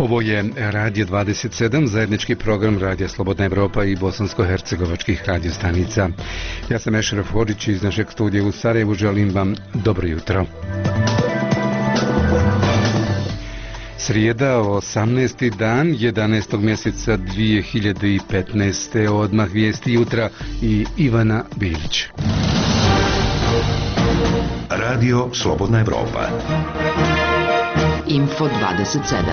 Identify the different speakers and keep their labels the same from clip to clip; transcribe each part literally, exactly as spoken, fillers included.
Speaker 1: Ovo je Radio dvadeset sedam, zajednički program Radija Slobodna Evropa i bosansko-hercegovačkih radiostanica. Ja sam Ešref Hodžić iz našeg studija u Sarajevu, želim vam dobro jutro. Srijeda, osamnaesti dan jedanaestog mjeseca dvije hiljade petnaeste. Odmah vijesti jutra i Ivana Bilić.
Speaker 2: Radio Slobodna Evropa.
Speaker 3: Info dvadeset sedam.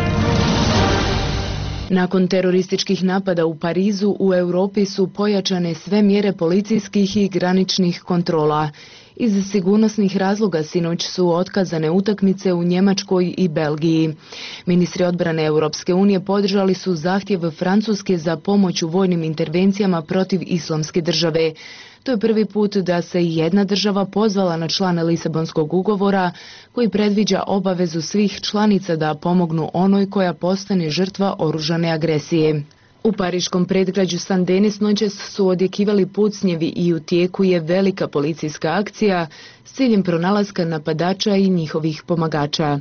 Speaker 3: Nakon terorističkih napada u Parizu, u Europi su pojačane sve mjere policijskih i graničnih kontrola. Iz sigurnosnih razloga sinoć su otkazane utakmice u Njemačkoj i Belgiji. Ministri odbrane Europske unije podržali su zahtjev Francuske za pomoć u vojnim intervencijama protiv Islamske države. To je prvi put da se jedna država pozvala na člana Lisabonskog ugovora koji predviđa obavezu svih članica da pomognu onoj koja postane žrtva oružane agresije. U pariškom predgrađu Saint-Denis noćas su odjekivali pucnjevi i u tijeku je velika policijska akcija s ciljem pronalaska napadača i njihovih pomagača.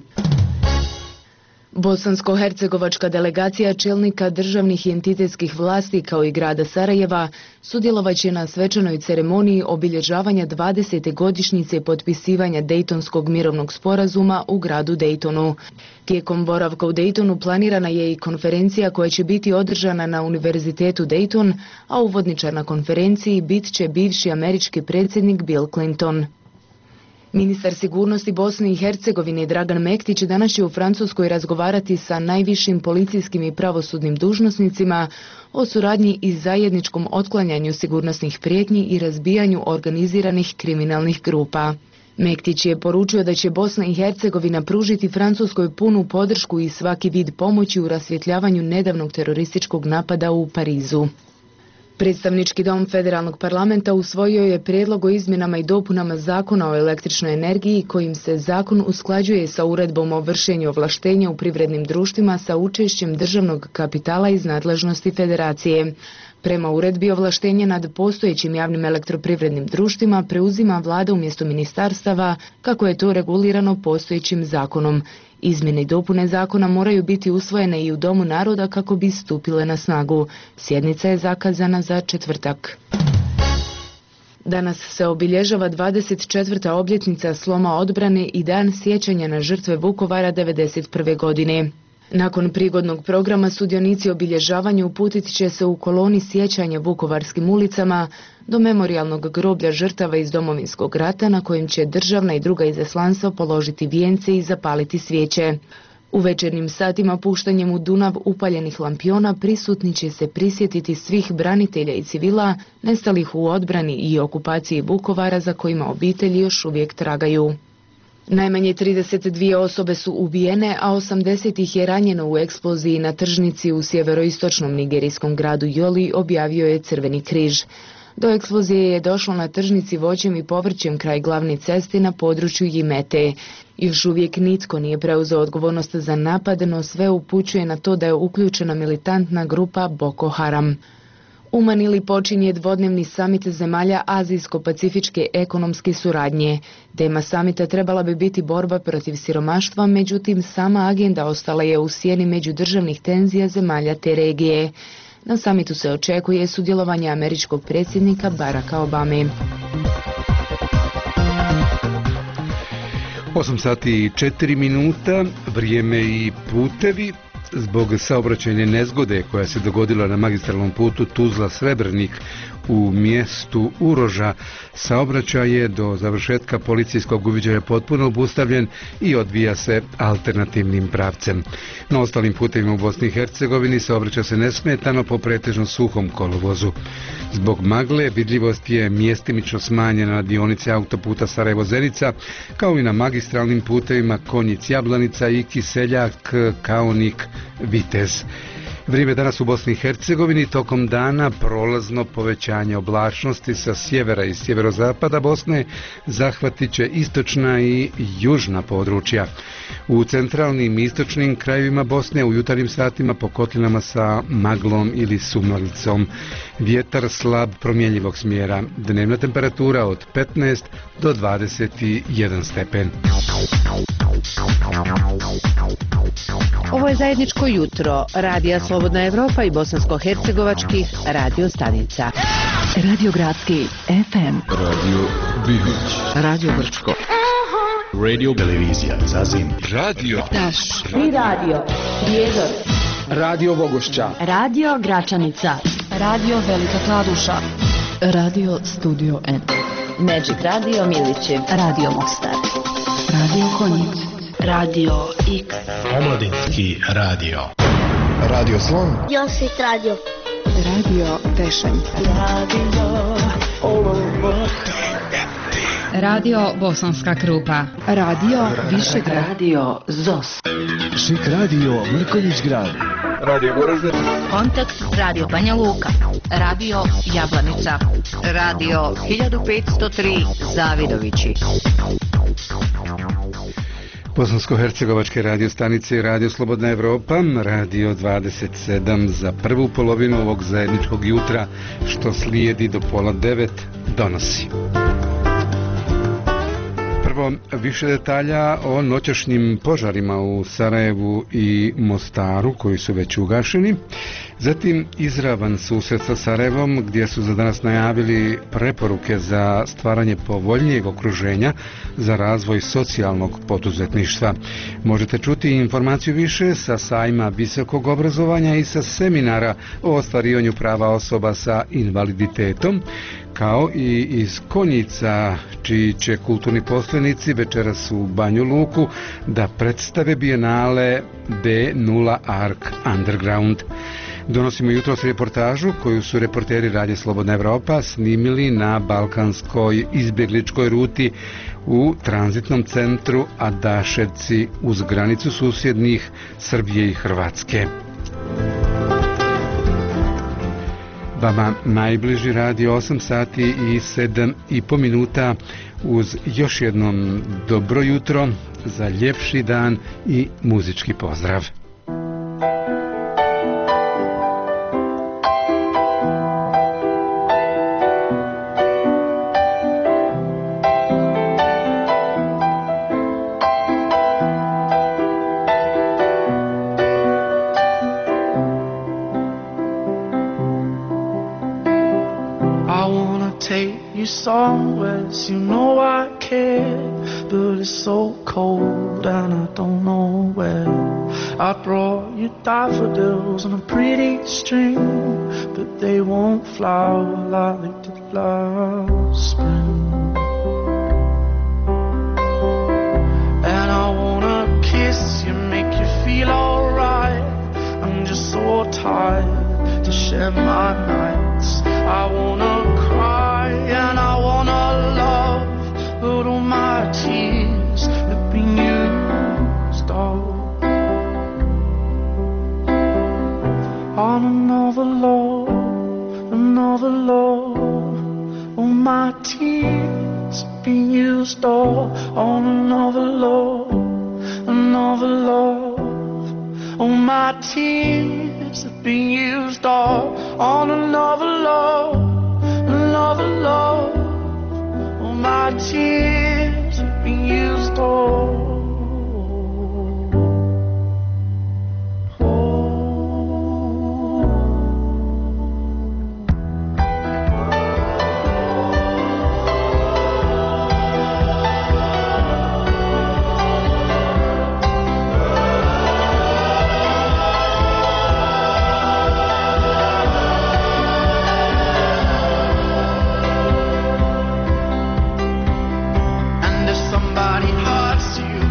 Speaker 3: Bosansko-hercegovačka delegacija čelnika državnih i entitetskih vlasti kao i grada Sarajeva sudjelovaće na svečanoj ceremoniji obilježavanja dvadesete godišnjice potpisivanja Dejtonskog mirovnog sporazuma u gradu Dejtonu. Tijekom boravka u Dejtonu planirana je i konferencija koja će biti održana na Univerzitetu Dejton, a uvodničar na konferenciji bit će bivši američki predsjednik Bill Clinton. Ministar sigurnosti Bosne i Hercegovine Dragan Mektić danas će u Francuskoj razgovarati sa najvišim policijskim i pravosudnim dužnosnicima o suradnji i zajedničkom otklanjanju sigurnosnih prijetnji i razbijanju organiziranih kriminalnih grupa. Mektić je poručio da će Bosna i Hercegovina pružiti Francuskoj punu podršku i svaki vid pomoći u rasvjetljavanju nedavnog terorističkog napada u Parizu. Predstavnički dom Federalnog parlamenta usvojio je prijedlog o izmjenama i dopunama Zakona o električnoj energiji kojim se zakon usklađuje sa uredbom o vršenju ovlaštenja u privrednim društvima sa učešćem državnog kapitala iz nadležnosti federacije. Prema uredbi ovlaštenje nad postojećim javnim elektroprivrednim društvima preuzima vlada umjesto ministarstava kako je to regulirano postojećim zakonom. Izmjene i dopune zakona moraju biti usvojene i u Domu naroda kako bi stupile na snagu. Sjednica je zakazana za četvrtak. Danas se obilježava dvadeset četvrta obljetnica sloma odbrane i dan sjećanja na žrtve Vukovara devedeset prve godine. Nakon prigodnog programa sudionici obilježavanja uputit će se u koloni sjećanja vukovarskim ulicama do memorijalnog groblja žrtava iz Domovinskog rata na kojem će državna i druga izaslanstva položiti vijence i zapaliti svijeće. U večernjim satima puštanjem u Dunav upaljenih lampiona prisutni će se prisjetiti svih branitelja i civila nestalih u odbrani i okupaciji Vukovara za kojima obitelji još uvijek tragaju. Najmanje trideset dvije osobe su ubijene, a osamdeset ih je ranjeno u eksploziji na tržnici u sjeveroistočnom nigerijskom gradu Joli, objavio je Crveni križ. Do eksplozije je došlo na tržnici voćem i povrćem kraj glavne ceste na području Jimete. Još uvijek nitko nije preuzeo odgovornost za napad, no sve upućuje na to da je uključena militantna grupa Boko Haram. U Manili počinje dvodnevni samit zemalja Azijsko-pacifičke ekonomske suradnje. Tema samita trebala bi biti borba protiv siromaštva, međutim sama agenda ostala je u sjeni međudržavnih tenzija zemalja te regije. Na samitu se očekuje sudjelovanje američkog predsjednika Baracka Obame.
Speaker 1: osam sati i četiri minuta, vrijeme i putevi. Zbog saobraćajne nezgode koja se dogodila na magistralnom putu Tuzla-Srebrenik u mjestu Uroža, saobraćaj je do završetka policijskog uviđaja potpuno obustavljen i odvija se alternativnim pravcem. Na ostalim putevima u Bosni i Hercegovini saobraća se nesmetano po pretežno suhom kolovozu. Zbog magle vidljivost je mjestimično smanjena na dionici autoputa Sarajevo-Zenica, kao i na magistralnim putevima Konjic-Jablanica i Kiseljak-Kaonik-Vitez. Vrijeme danas u Bosni i Hercegovini tokom dana prolazno povećanje oblačnosti sa sjevera i sjeverozapada Bosne zahvatit će istočna i južna područja. U centralnim i istočnim krajevima Bosne u jutarnjim satima po kotlinama sa maglom ili sumalicom. Vjetar slab promjenjivog smjera. Dnevna temperatura od petnaest do dvadeset jedan stepen.
Speaker 4: Ovo je zajedničko jutro Radija Slobodna Evropa i bosansko-hercegovačkih radio stanica.
Speaker 5: Radio Gradski F M,
Speaker 6: Radio Bihać,
Speaker 5: Radio Brčko,
Speaker 6: Radio Televizija Zazim,
Speaker 1: Radio
Speaker 5: Taš,
Speaker 3: Tri radio, Prijedor,
Speaker 7: Radio Bogošća,
Speaker 5: Radio Gračanica, Radio Velika Kladuša, Radio Studio N,
Speaker 3: Magic Radio Miliće,
Speaker 5: Radio Mostar, Radio Konjic, Radio X,
Speaker 6: Omladinski radio,
Speaker 8: Radio Slon,
Speaker 9: Josit Radio,
Speaker 5: Radio Tešanj,
Speaker 9: Radio
Speaker 10: Radio Bosanska Krupa,
Speaker 5: Radio Višegrad,
Speaker 4: Radio Zos,
Speaker 8: Šik Radio Mrkonjić Grad,
Speaker 7: Radio Goražde,
Speaker 10: Kontakt Radio Banja Luka, Radio Jablanica, Radio hiljadu petsto tri Zavidovići.
Speaker 1: Bosansko-hercegovačke radio stanice i Radio Slobodna Evropa, Radio dvadeset sedam za prvu polovinu ovog zajedničkog jutra, što slijedi do pola devet, donosi. Prvo, više detalja o noćašnjim požarima u Sarajevu i Mostaru, koji su već ugašeni. Zatim, izravan susret sa Sarajevom, gdje su za danas najavili preporuke za stvaranje povoljnijeg okruženja za razvoj socijalnog poduzetništva. Možete čuti informaciju više sa sajma visokog obrazovanja i sa seminara o ostvarivanju prava osoba sa invaliditetom, kao i iz Konjica, čiji će kulturni postojnici večeras u Banju Luku da predstave bijenale B nula Ark Underground. Donosimo jutros reportažu koju su reporteri Radija Slobodna Evropa snimili na balkanskoj izbjegličkoj ruti u tranzitnom centru Adaševci uz granicu susjednih Srbije i Hrvatske. Vama najbliži radio osam sati i sedam i po minuta uz još jednom dobro jutro za ljepši dan i muzički pozdrav.
Speaker 11: Somewhere, you know I care, but it's so cold and I don't know where. I brought you daffodils on a pretty string, but they won't flower like they did last spring. And I wanna kiss you, make you feel alright. I'm just so tired to share my nights. I wanna cry and I wanna love, but all my tears have been used up on another love, another love. All my tears have been used up on another love, another love. All my tears have been used up on another love, another love. All my tears have been used up. Somebody hurts you,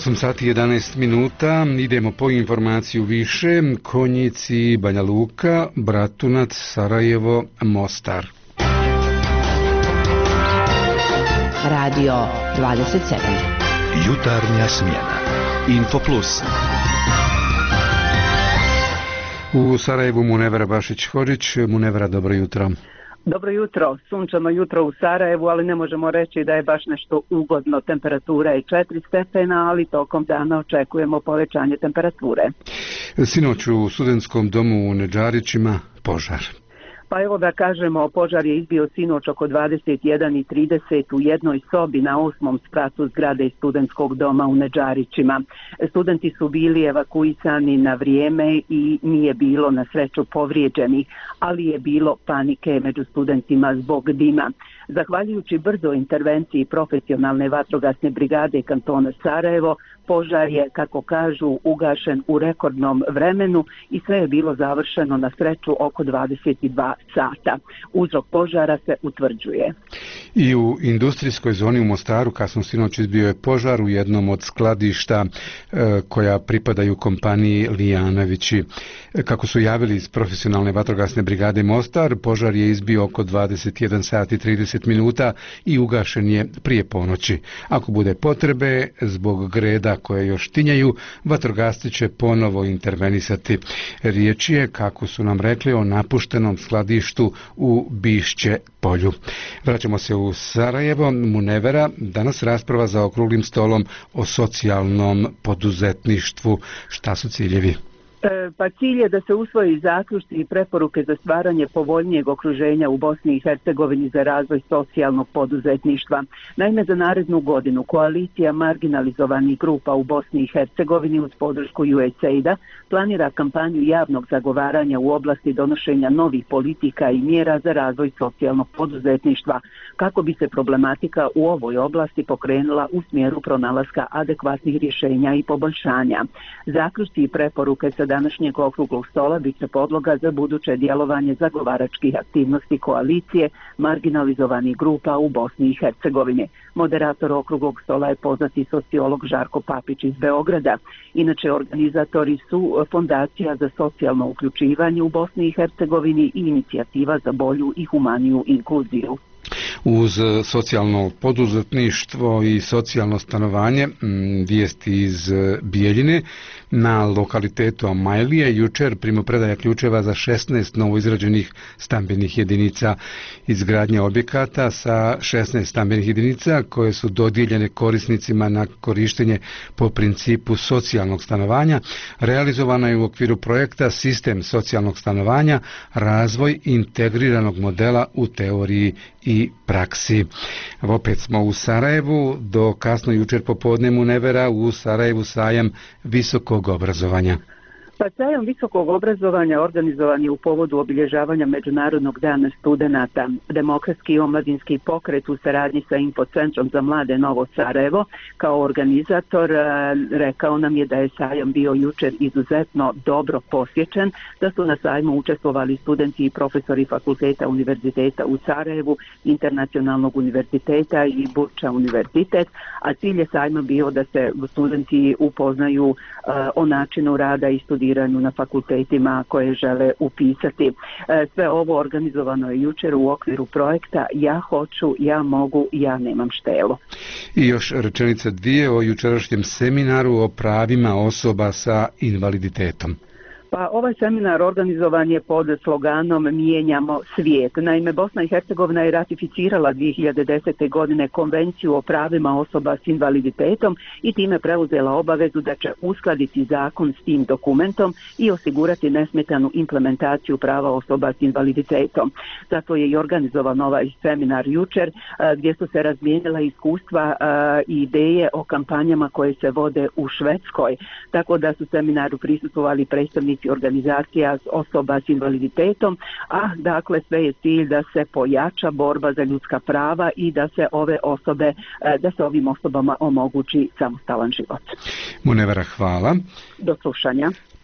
Speaker 1: osam sati i jedanaest minuta, idemo po informaciju više. Konjici, Banja Luka, Bratunac, Sarajevo, Mostar.
Speaker 4: Radio dvadeset sedam.
Speaker 2: Jutarnja smjena. Infoplus.
Speaker 1: U Sarajevu Munevera Bašić-Hodžić. Munevera, dobro jutro.
Speaker 12: Dobro jutro, sunčano jutro u Sarajevu, ali ne možemo reći da je baš nešto ugodno. Temperatura je četiri stepena, ali tokom dana očekujemo povećanje temperature.
Speaker 1: Sinoć u studentskom domu u Nedžarićima požar.
Speaker 12: Pa evo da kažemo, požar je izbio sinoć oko dvadeset jedan i trideset u jednoj sobi na osmom spratu zgrade studentskog doma u Nedžarićima. Studenti su bili evakuisani na vrijeme i nije bilo na sreću povrijeđenih, ali je bilo panike među studentima zbog dima. Zahvaljujući brzoj intervenciji profesionalne vatrogasne brigade kantona Sarajevo, požar je, kako kažu, ugašen u rekordnom vremenu i sve je bilo završeno na sreću oko dvadeset dva sata. Uzrok požara se utvrđuje.
Speaker 1: I u industrijskoj zoni u Mostaru kasno sinoć izbio je požar u jednom od skladišta e, koja pripadaju kompaniji Lijanovići. E, kako su javili iz profesionalne vatrogasne brigade Mostar, požar je izbio oko dvadeset jedan sati i trideset minuta i ugašen je prije ponoći. Ako bude potrebe, zbog greda koje još tinjaju, vatrogasci će ponovo intervenisati. Riječ je, kako su nam rekli, o napuštenom skladištu u Bišće polju. Vraćamo se u Sarajevo. Munevera, danas rasprava za okruglim stolom o socijalnom poduzetništvu. Šta su ciljevi?
Speaker 12: Pa cilj je da se usvoji zaključci i preporuke za stvaranje povoljnijeg okruženja u Bosni i Hercegovini za razvoj socijalnog poduzetništva. Naime, za narednu godinu koalicija marginalizovanih grupa u Bosni i Hercegovini uz podršku U S A I D-a planira kampanju javnog zagovaranja u oblasti donošenja novih politika i mjera za razvoj socijalnog poduzetništva, kako bi se problematika u ovoj oblasti pokrenula u smjeru pronalaska adekvatnih rješenja i poboljšanja. Zaključci i preporuke sa današnjeg okruglog stola bit će podloga za buduće djelovanje zagovaračkih aktivnosti koalicije marginalizovanih grupa u Bosni i Hercegovini. Moderator okruglog stola je poznati sociolog Žarko Papić iz Beograda. Inače, organizatori su Fondacija za socijalno uključivanje u Bosni i Hercegovini i Inicijativa za bolju i humaniju inkluziju.
Speaker 1: Uz socijalno poduzetništvo i socijalno stanovanje, vijesti iz Bijeljine, na lokalitetu Amajlije jučer primopredaja ključeva za šesnaest novoizrađenih stambenih jedinica. Izgradnja objekata sa šesnaest stambenih jedinica koje su dodijeljene korisnicima na korištenje po principu socijalnog stanovanja realizovana je u okviru projekta Sistem socijalnog stanovanja, razvoj integriranog modela u teoriji i praksi. Opet smo u Sarajevu, do kasno jučer popodne Munevera, u Sarajevu sajam visokog obrazovanja.
Speaker 12: Pa sajam visokog obrazovanja organizovan je u povodu obilježavanja Međunarodnog dana studenata. Demokratski i omladinski pokret u saradnji sa Infocentrom za mlade Novo Sarajevo kao organizator rekao nam je da je sajam bio jučer izuzetno dobro posjećen, da su na sajmu učestvovali studenti i profesori fakulteta Univerziteta u Sarajevu, Internacionalnog univerziteta i Burča univerzitet, a cilj je sajma bio da se studenti upoznaju uh, o načinu rada i studiranju na fakultetima koje žele upisati. Sve ovo organizovano je jučer u okviru projekta Ja hoću, ja mogu, ja nemam štelo.
Speaker 1: I još rečenica dvije o jučerašnjem seminaru o pravima osoba sa invaliditetom.
Speaker 12: Pa ovaj seminar organizovan je pod sloganom Mijenjamo svijet. Naime, Bosna i Hercegovina je ratificirala dvije hiljade desete. godine Konvenciju o pravima osoba s invaliditetom i time preuzela obavezu da će uskladiti zakon s tim dokumentom i osigurati nesmetanu implementaciju prava osoba s invaliditetom. Zato je i organizovan ovaj seminar jučer gdje su se razmijenila iskustva i ideje o kampanjama koje se vode u Švedskoj. Tako da su seminaru prisustvovali predstavnici organizacija osoba s invaliditetom, a dakle sve je cilj da se pojača borba za ljudska prava i da se ove osobe, da se ovim osobama omogući samostalan život.
Speaker 1: Munevera, hvala.
Speaker 12: Do slušanja.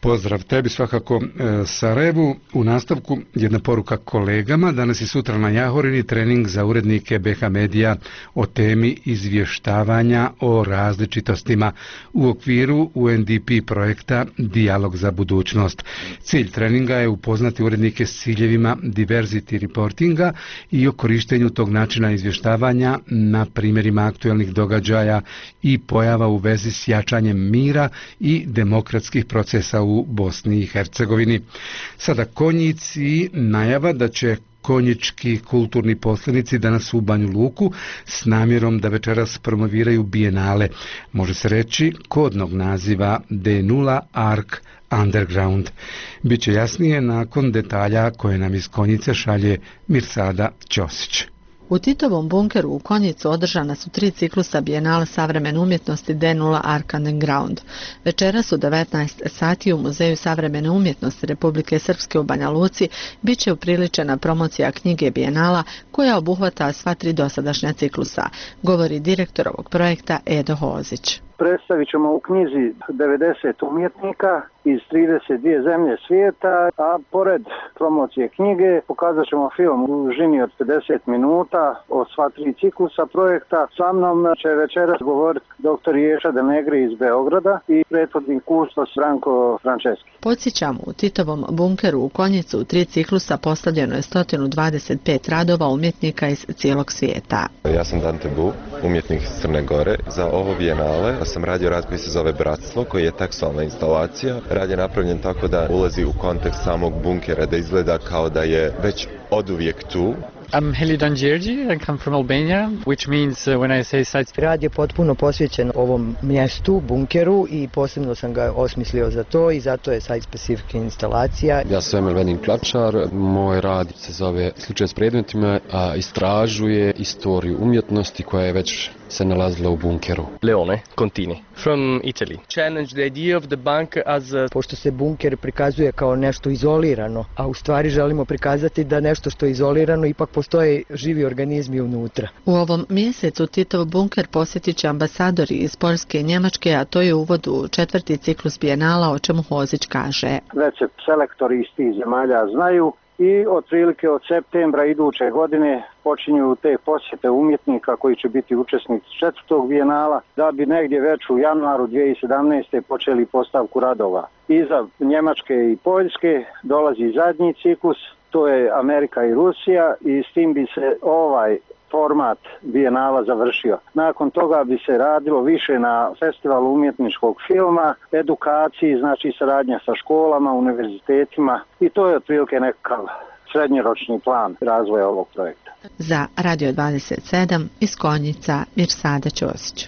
Speaker 1: Pozdrav tebi svakako Sarajevu. U nastavku jedna poruka kolegama. Danas i sutra na Jahorini trening za urednike B H Medija o temi izvještavanja o različitostima u okviru U N D P projekta Dijalog za budućnost. Cilj treninga je upoznati urednike s ciljevima diversity reportinga i o korištenju tog načina izvještavanja na primjerima aktualnih događaja i pojava u vezi s jačanjem mira i demokratskih procesa u Bosni i Hercegovini. Sada konjici, najava da će konjički kulturni poslanici danas u Banju Luku s namjerom da večeras promoviraju bijenale, može se reći kodnog naziva D nula Ark Underground. Biće jasnije nakon detalja koje nam iz Konjice šalje Mirsada Ćosić.
Speaker 13: U Titovom bunkeru u Konjicu održana su tri ciklusa bijenala savremene umjetnosti D nula Ark Underground. Večeras u devetnaest sati u Muzeju savremene umjetnosti Republike Srpske u Banja Luci bit će upriličena promocija knjige bijenala koja obuhvata sva tri dosadašnja ciklusa, govori direktor ovog projekta Edo Hozić.
Speaker 14: Predstavit ćemo u knjizi devedeset umjetnika iz trideset dvije zemlje svijeta, a pored promocije knjige pokazat ćemo film u dužini od pedeset minuta o sva tri ciklusa projekta. Sa mnom će večeras govoriti doktor Ješa Denegri iz Beograda i prethodni kustos Branko Franceski.
Speaker 13: Podsjećamo, u Titovom bunkeru u Konjicu u tri ciklusa postavljeno je sto dvadeset pet radova umjetnika iz cijelog svijeta.
Speaker 15: Ja sam Dante Bu, umjetnik iz Crne Gore. Za ovo bijenale sam radio rad koji se zove Bratstvo, koji je tekstualna instalacija. Rad je napravljen tako da ulazi u kontekst samog bunkera, da izgleda kao da je već oduvijek tu.
Speaker 16: I'm Helidan Đerđi, I come from Albania, which means uh, when I say site...
Speaker 17: Rad je potpuno posvećen ovom mjestu, bunkeru, i posebno sam ga osmislio za to i zato je site-specific instalacija.
Speaker 18: Ja sam Emil Venin Klačar, moj rad se zove Slučaj s predmetima, a istražuje istoriju umjetnosti koja je već se nalazila u bunkeru.
Speaker 19: Leone Contini, from Italy. Challenge the idea of the bunker as a...
Speaker 17: Pošto se bunker prikazuje kao nešto izolirano, a u stvari želimo prikazati da nešto što je izolirano ipak postoje živi organizmi unutra.
Speaker 13: U ovom mjesecu Titov bunker posjetit će ambasadori iz Poljske i Njemačke, a to je uvod u četvrti ciklus bijenala, o čemu Hozić kaže.
Speaker 14: Već se selektori iz tih zemalja znaju i otprilike od septembra iduće godine počinju te posjete umjetnika koji će biti učesnici četvrtog bijenala, da bi negdje već u januaru dvije tisuće sedamnaeste. počeli postavku radova. Iza Njemačke i Poljske dolazi zadnji ciklus, to je Amerika i Rusija, i s tim bi se ovaj format bijenala završio. Nakon toga bi se radilo više na festivalu umjetničkog filma, edukaciji, znači saradnja sa školama, univerzitetima, i to je otprilike nekakav srednjoročni plan razvoja ovog projekta.
Speaker 13: Za Radio dvadeset sedam iz Konjica, Mirsada Ćosić.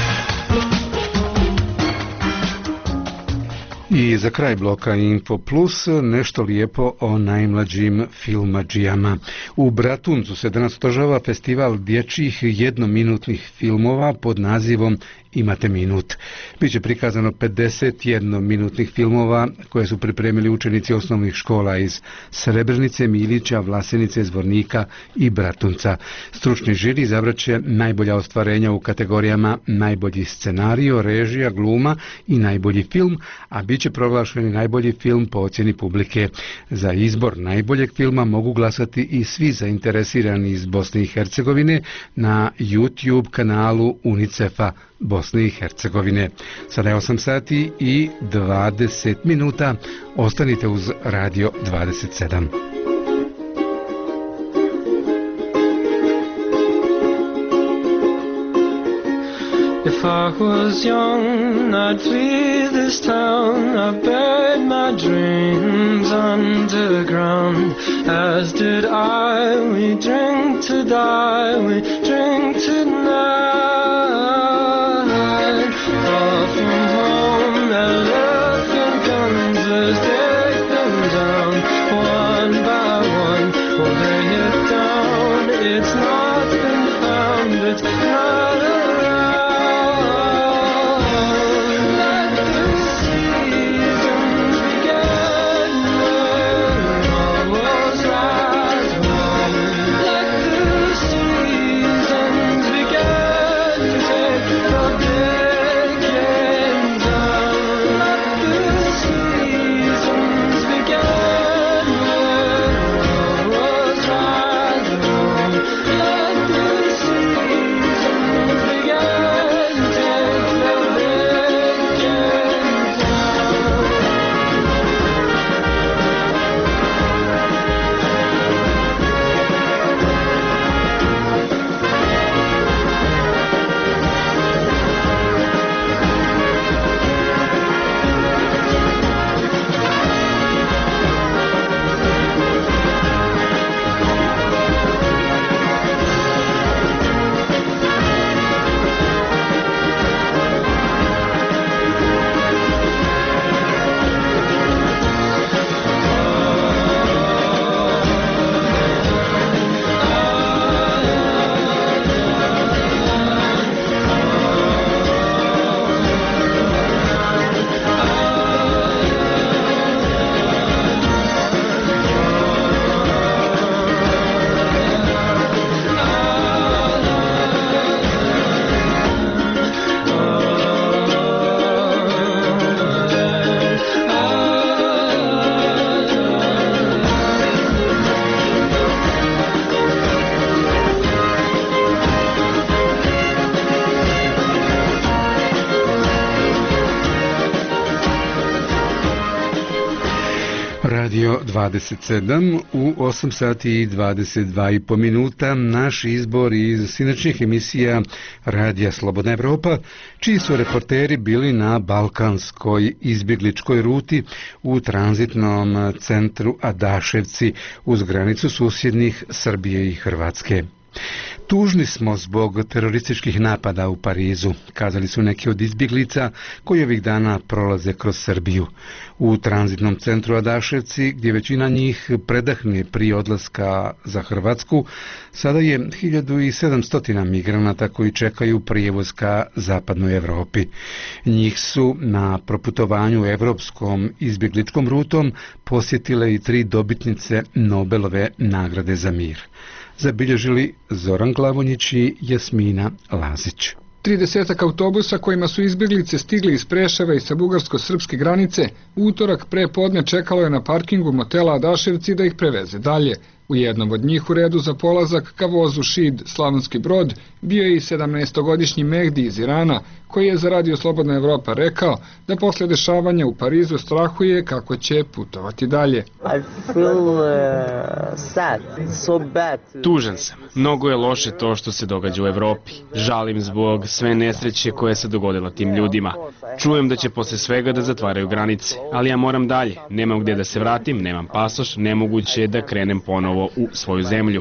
Speaker 1: I za kraj bloka Info Plus nešto lijepo o najmlađim filmadžijama. U Bratuncu se danas održava festival dječjih jednominutnih filmova pod nazivom Imate minut. Biće prikazano pedeset jednominutnih filmova koje su pripremili učenici osnovnih škola iz Srebrenice, Milića, Vlasenice, Zvornika i Bratunca. Stručni žiri izabraće najbolja ostvarenja u kategorijama najbolji scenario, režija, gluma i najbolji film, a bit će proglašeni najbolji film po ocjeni publike. Za izbor najboljeg filma mogu glasati i svi zainteresirani iz Bosne i Hercegovine na YouTube kanalu UNICEF-a Bosne i Hercegovine. Sada je osam sati i dvadeset minuta. Ostanite uz Radio dvadeset sedam.
Speaker 11: If I was young, I'd flee this town. I buried my dreams underground. As did I, we drink to die, we drink tonight. Far from home, elephant guns, let's take them down. One by one, we'll lay it down. It's not been found, it's not around. Let the seasons
Speaker 1: Radio dvadeset sedam u osam sati i dvadeset dva i po minuta. Naš izbor iz sinoćnih emisija Radija Slobodna Evropa, čiji su reporteri bili na balkanskoj izbjegličkoj ruti u tranzitnom centru Adaševci uz granicu susjednih Srbije i Hrvatske. Tužni smo zbog terorističkih napada u Parizu, kazali su neki od izbjeglica koji ovih dana prolaze kroz Srbiju. U tranzitnom centru Adaševci, gdje većina njih predahne prije odlaska za Hrvatsku, sada je hiljadu sedamsto migranata koji čekaju prijevoz ka zapadnoj Evropi. Njih su na proputovanju evropskom izbjegličkom rutom posjetile i tri dobitnice Nobelove nagrade za mir. Zabilježili Zoran Glavonjić i Jasmina Lazić.
Speaker 7: Tridesetak autobusa kojima su izbjeglice stigli iz Preševa i sa bugarsko-srpske granice u utorak pre podne čekalo je na parkingu motela Adaševci da ih preveze dalje. U jednom od njih u redu za polazak ka vozu Šid Slavonski Brod bio je i sedamnaestogodišnji Mehdi iz Irana, koji je za Radio Slobodna Evropa rekao da posle dešavanja u Parizu strahuje kako će putovati dalje.
Speaker 20: Tužan sam. Mnogo je loše to što se događa u Evropi. Žalim zbog sve nesreće koje se dogodila tim ljudima. Čujem da će posle svega da zatvaraju granice, ali ja moram dalje. Nemam gdje da se vratim, nemam pasoš, nemoguće je da krenem ponovo u svoju zemlju.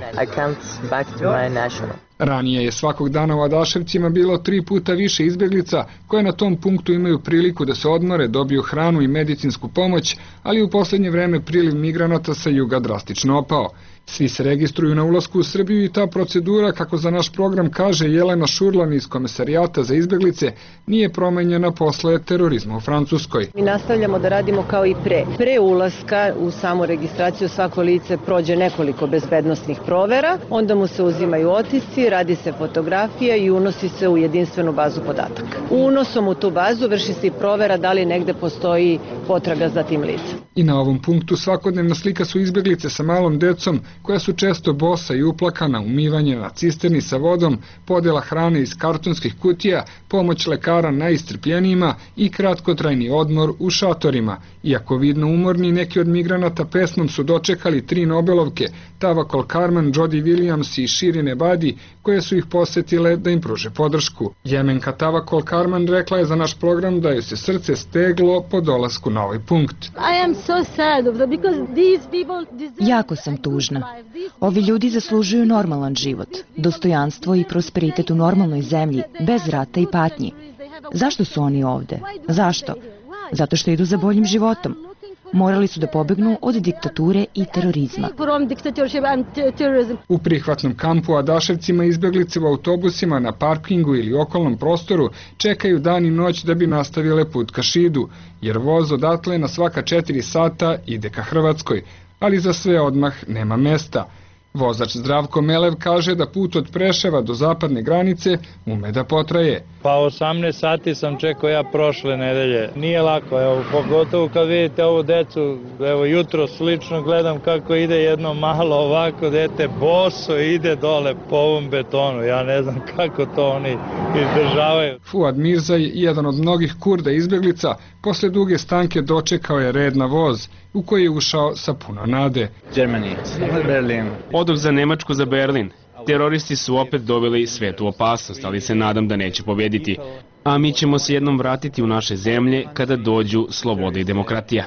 Speaker 7: Ranije je svakog dana u Adaševcima bilo tri puta više izbjeglica koje na tom punktu imaju priliku da se odmore, dobiju hranu i medicinsku pomoć, ali u posljednje vreme priliv migranata sa juga drastično opao. Svi se registruju na ulasku u Srbiju i ta procedura, kako za naš program kaže Jelena Šurlan iz Komesarijata za izbjeglice, nije promenjena posle terorizma u Francuskoj.
Speaker 21: Mi nastavljamo da radimo kao i pre. Pre ulaska u samu registraciju svako lice prođe nekoliko bezbednosnih provera, onda mu se uzimaju otisci, radi se fotografija i unosi se u jedinstvenu bazu podataka. Unosom u tu bazu vrši se i provera da li negde postoji potraga za tim licem.
Speaker 7: I na ovom punktu svakodnevna slika su izbjeglice sa malom decom, koja su često bosa i uplakana, umivanje na cisterni sa vodom, podjela hrane iz kartonskih kutija, pomoć lekara najistrpljenijima i kratkotrajni odmor u šatorima. Iako vidno umorni, neki od migranata pesmom su dočekali tri Nobelovke, Tava Kolkarman, Jody Williams i Shirin Ebadi, koje su ih posjetile da im pruže podršku. Jemenka Tava Kolkarman rekla je za naš program da joj se srce steglo po dolasku na ovaj punkt.
Speaker 22: Jako sam tužna. Ovi ljudi zaslužuju normalan život, dostojanstvo i prosperitet u normalnoj zemlji, bez rata i patnji. Zašto su oni ovde? Zašto? Zato što idu za boljim životom. Morali su da pobegnu od diktature i terorizma.
Speaker 7: U prihvatnom kampu Adaševcima izbjeglice u autobusima na parkingu ili okolnom prostoru čekaju dan i noć da bi nastavile put ka Šidu, jer voz odatle na svaka četiri sata ide ka Hrvatskoj, ali za sve odmah nema mesta. Vozač Zdravko Melev kaže da put od Preševa do zapadne granice ume da potraje.
Speaker 23: Pa osamnaest sati sam čekao ja prošle nedelje. Nije lako, evo, pogotovo kad vidite ovu decu, evo jutro slično gledam kako ide jedno malo ovako dete, boso ide dole po ovom betonu. Ja ne znam kako to oni izdržavaju.
Speaker 7: Fuad Mirzaj, jedan od mnogih Kurda izbjeglica, posle duge stanke dočekao je red na voz, u koji je ušao sa puno nade.
Speaker 20: Germany, Berlin. Odoh za Nemačku, za Berlin. Teroristi su opet doveli svet u opasnost, ali se nadam da neće pobjediti. A mi ćemo se jednom vratiti u naše zemlje kada dođu sloboda i demokratija.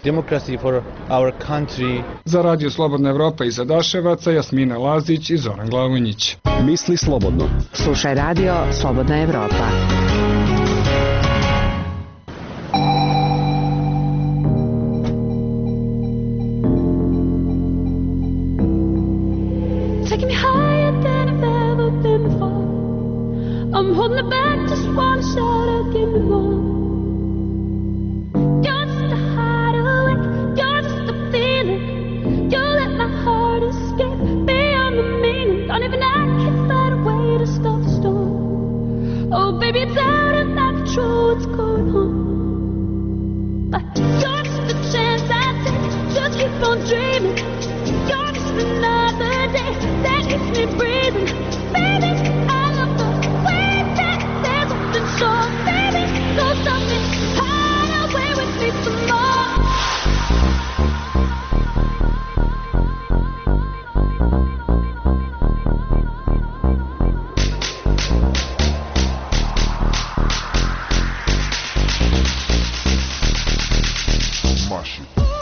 Speaker 7: Za Radio Slobodna Evropa iz Adaševaca, Jasmina Lazić i Zoran Glavonjić.
Speaker 2: Misli slobodno.
Speaker 4: Slušaj Radio Slobodna Evropa.
Speaker 9: Taking me higher than I've ever been before. I'm holding it back, just one shot of give me more. You're just a hideaway, you're just a feeling. You let my heart escape beyond the meaning. Don't even I can find a way to stop the storm. Oh baby, it's out of my control what's going on. But you're just a chance I take, just keep on dreaming. You're just another day that keeps me breathing. Baby, I love the way that there's something so. Baby, go something hide away with me some more.
Speaker 3: vaši.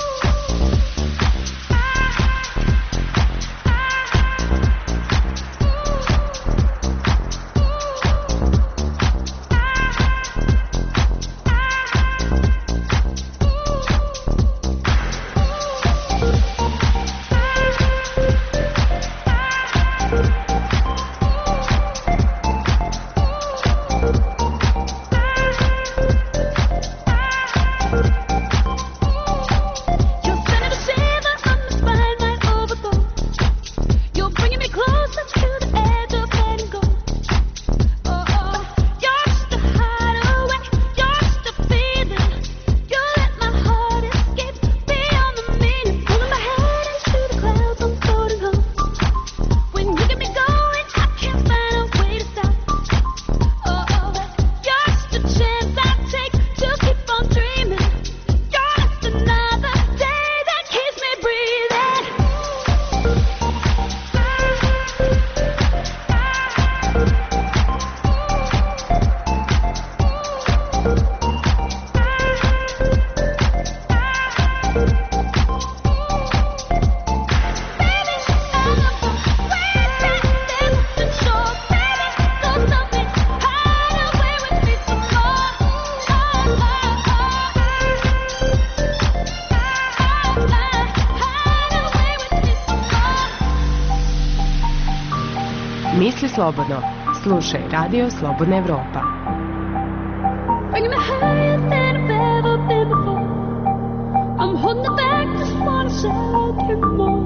Speaker 5: Misli slobodno. Slušaj Radio Slobodna Evropa.
Speaker 9: Bringing me higher than I've ever been before. I'm holding it back, just wanna say more.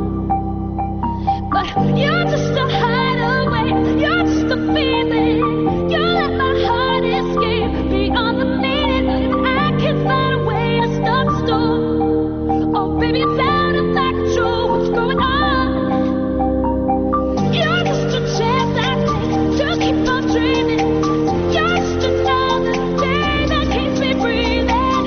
Speaker 9: But you're just a hideaway, you're just a feeling. You let my heart escape beyond the meaning. Not even I can find a way to stop the storm. Oh baby, it's out of my control. What's going on? You're just a chance I take to keep on dreaming. You're just another day that keeps me breathing.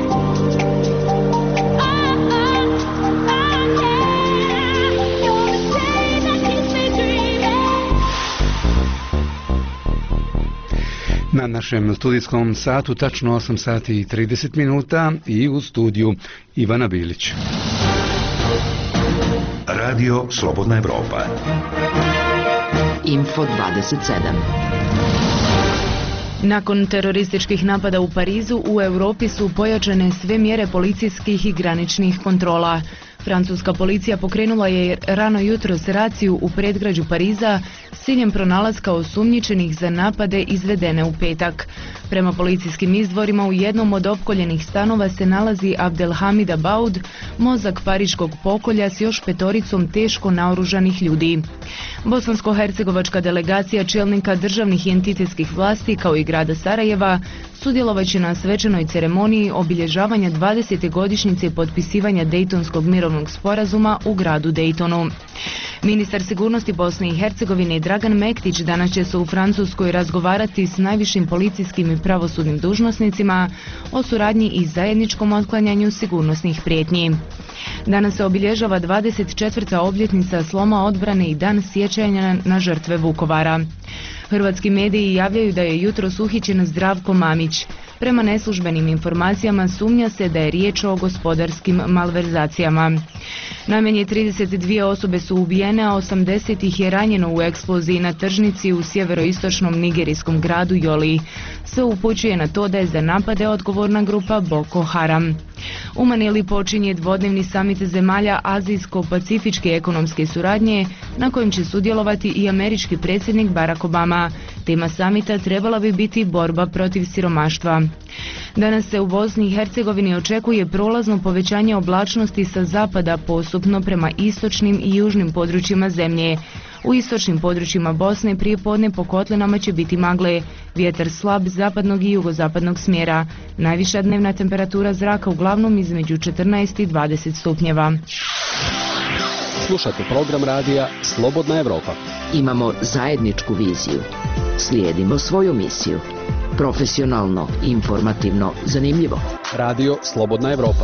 Speaker 9: Oh, oh, oh, yeah. You're the day that keeps me dreaming.
Speaker 1: Na našem studijskom satu tačno osam sati i trideset minuta i u studiju Ivana Bilić.
Speaker 2: Radio Slobodna Evropa.
Speaker 4: Info dvadeset sedam.
Speaker 6: Nakon terorističkih napada u Parizu, u Europi su pojačane sve mjere policijskih i graničnih kontrola. Francuska policija pokrenula je rano jutros raciju u predgrađu Pariza s ciljem pronalaska osumnjičenih za napade izvedene u petak. Prema policijskim izvorima u jednom od opkoljenih stanova se nalazi Abdelhamid Abaud, mozak pariškog pokolja s još petoricom teško naoružanih ljudi. Bosansko-hercegovačka delegacija čelnika državnih i entitetskih vlasti kao i grada Sarajeva sudjelovaće na svečanoj ceremoniji obilježavanja dvadesete godišnjice potpisivanja Dejtonskog mirovnog sporazuma u gradu Dejtonu. Ministar sigurnosti Bosne i Hercegovine Dragan Mektić danas će se u Francuskoj razgovarati s najvišim policijskim i pravosudnim dužnosnicima o suradnji i zajedničkom otklanjanju sigurnosnih prijetnji. Danas se obilježava dvadeset četvrta obljetnica sloma odbrane i dan sjećanja na žrtve Vukovara. Hrvatski mediji javljaju da je jutros uhićen Zdravko Mamić. Prema neslužbenim informacijama sumnja se da je riječ o gospodarskim malverzacijama. Najmanje trideset dvije osobe su ubijene, a osamdeset ih je ranjeno u eksploziji na tržnici u sjeveroistočnom nigerijskom gradu Joli. Sve upućuje na to da je za napade odgovorna grupa Boko Haram. U Manili počinje dvodnevni samit zemalja Azijsko-pacifičke ekonomske suradnje na kojem će sudjelovati i američki predsjednik Barack Obama. Tema samita trebala bi biti borba protiv siromaštva. Danas se u Bosni i Hercegovini očekuje prolazno povećanje oblačnosti sa zapada postupno prema istočnim i južnim područjima zemlje. U istočnim područjima Bosne prije podne po kotlinama će biti magle, vjetar slab zapadnog i jugozapadnog smjera. Najviša dnevna temperatura zraka uglavnom između četrnaest i dvadeset stupnjeva.
Speaker 24: Slušate program radija Slobodna Evropa.
Speaker 4: Imamo zajedničku viziju. Slijedimo svoju misiju. Profesionalno, informativno, zanimljivo.
Speaker 24: Radio Slobodna Evropa.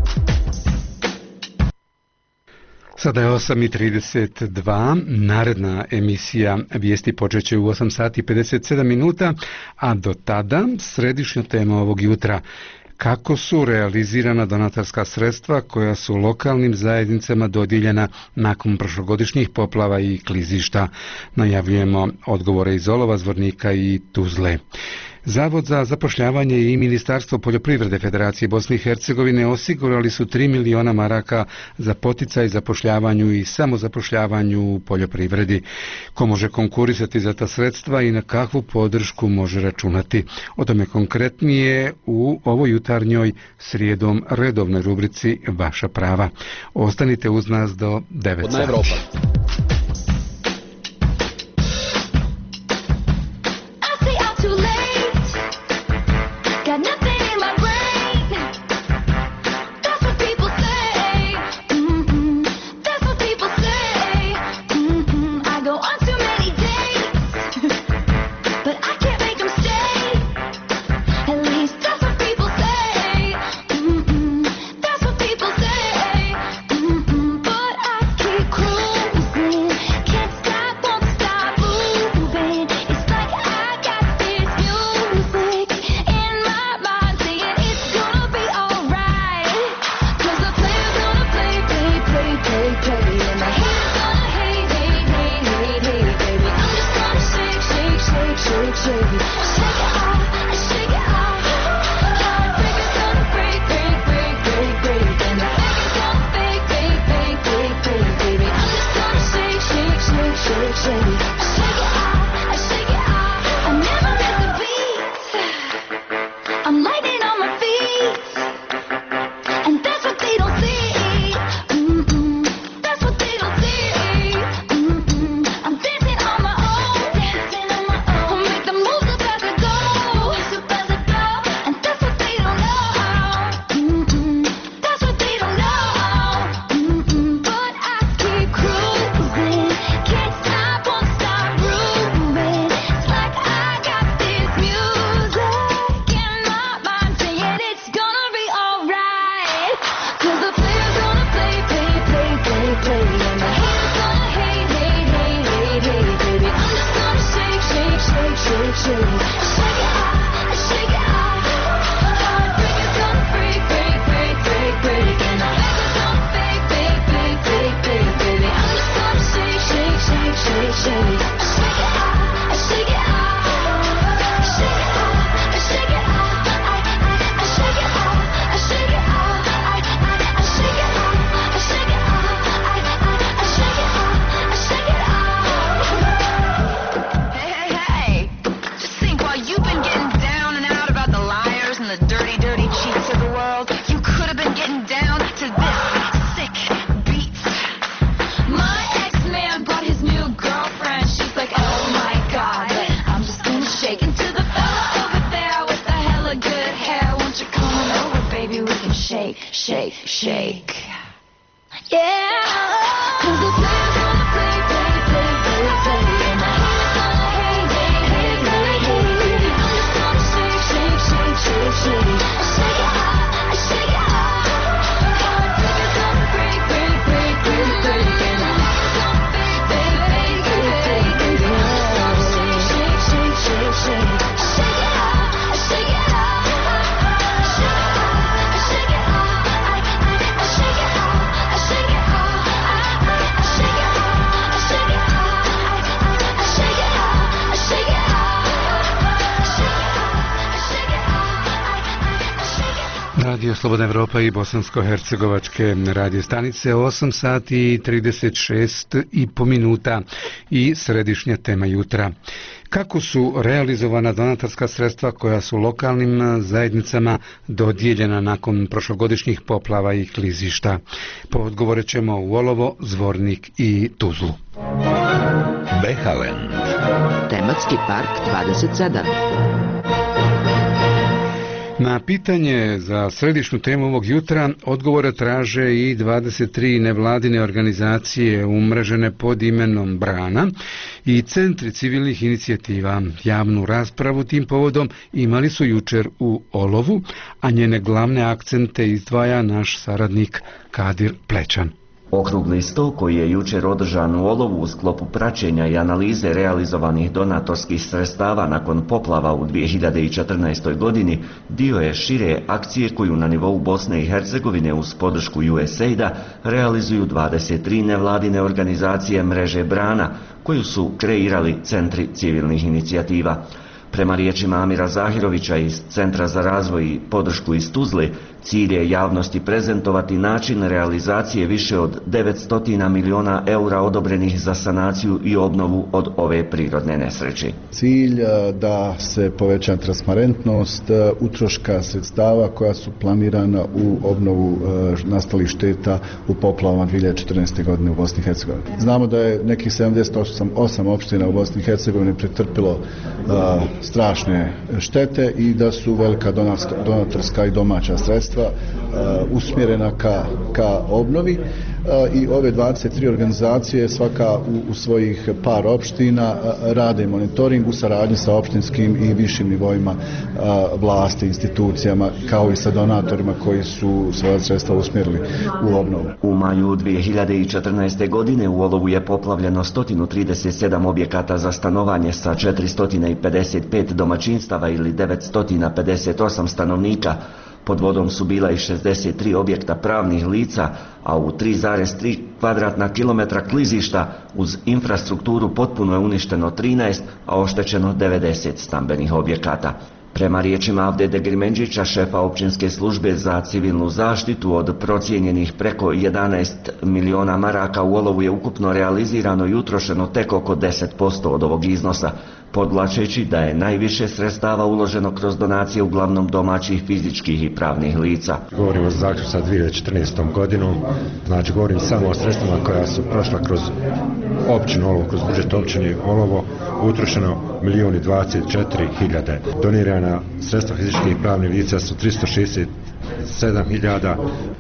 Speaker 1: Sada je osam i trideset dva, naredna emisija vijesti počeće u osam sati i pedeset sedam minuta, a do tada središnja tema ovog jutra. kako su realizirana donatorska sredstva koja su lokalnim zajednicama dodijeljena nakon prošlogodišnjih poplava i klizišta. Najavljujemo odgovore iz Olova, Zvornika i Tuzle. Zavod za zapošljavanje i Ministarstvo poljoprivrede Federacije Bosne i Hercegovine osigurali su tri miliona maraka za poticaj zapošljavanju i samozapošljavanju u poljoprivredi. Ko može konkurisati za ta sredstva i na kakvu podršku može računati? O tome konkretnije u ovoj jutarnjoj srijedom redovnoj rubrici Vaša prava. Ostanite uz nas do devet sati. Radio Slobodna Evropa i bosansko-hercegovačke radio stanice, osam sati i trideset šest i po minuta i središnja tema jutra. Kako su realizovana donatorska sredstva koja su lokalnim zajednicama dodijeljena nakon prošlogodišnjih poplava i klizišta? Po odgovore ćemo u Olovo, Zvornik i Tuzlu.
Speaker 2: Behalen.
Speaker 4: Tematski park dvadeset sedam.
Speaker 1: Na pitanje za središnju temu ovog jutra odgovore traže i dvadeset tri nevladine organizacije umrežene pod imenom Brana i centri civilnih inicijativa. Javnu raspravu tim povodom imali su jučer u Olovu, a njene glavne akcente izdvaja naš saradnik Kadir Plećan.
Speaker 3: Okrugli sto koji je jučer održan u Olovu u sklopu praćenja i analize realizovanih donatorskih sredstava nakon poplava u dvije hiljade četrnaestoj. godini dio je šire akcije koju na nivou Bosne i Hercegovine uz podršku U S A I D-a realizuju dvadeset tri nevladine organizacije mreže Brana koju su kreirali centri civilnih inicijativa. Prema riječima Amira Zahirovića iz Centra za razvoj i podršku iz Tuzle, cilj je javnosti prezentovati način realizacije više od devetsto miliona eura odobrenih za sanaciju i obnovu od ove prirodne nesreće.
Speaker 8: Cilj da se poveća transparentnost utroška sredstava koja su planirana u obnovu nastalih šteta u poplavama dvije hiljade četrnaeste. godine u Bosni i Hercegovini. Znamo da je nekih sedamdeset osam opština u Bosni i Hercegovini pretrpilo strašne štete i da su velika donatorska i domaća sredstva usmjerena ka, ka obnovi i ove dvadeset tri organizacije svaka u, u svojih par opština rade monitoring u saradnji sa opštinskim i višim nivoima vlasti, institucijama kao i sa donatorima koji su svoja sredstva usmjerili u obnovu.
Speaker 3: U maju dvije hiljade četrnaeste. godine u Olovu je poplavljeno sto trideset sedam objekata za stanovanje sa četiristo pedeset pet domaćinstava ili devetsto pedeset osam stanovnika. Pod vodom su bila i šezdeset tri objekta pravnih lica, a u tri zarez tri kvadratna kilometra klizišta uz infrastrukturu potpuno je uništeno trinaest, a oštećeno devedeset stambenih objekata. Prema riječima Avde Degrimendžića, šefa općinske službe za civilnu zaštitu, od procijenjenih preko jedanaest miliona maraka u Olovu je ukupno realizirano i utrošeno tek oko deset posto od ovog iznosa, podvlačeći da je najviše sredstava uloženo kroz donacije uglavnom domaćih fizičkih i pravnih lica.
Speaker 10: Govorimo o zaključku sa dvije hiljade četrnaestom. godinom, znači govorim samo o sredstvima koja su prošla kroz općinu Olovo, kroz budžet općine Olovo, utrošeno milijun i dvadeset četiri hiljade. Donirana sredstva fizičkih i pravnih lica su tristo šezdeset sedam hiljada,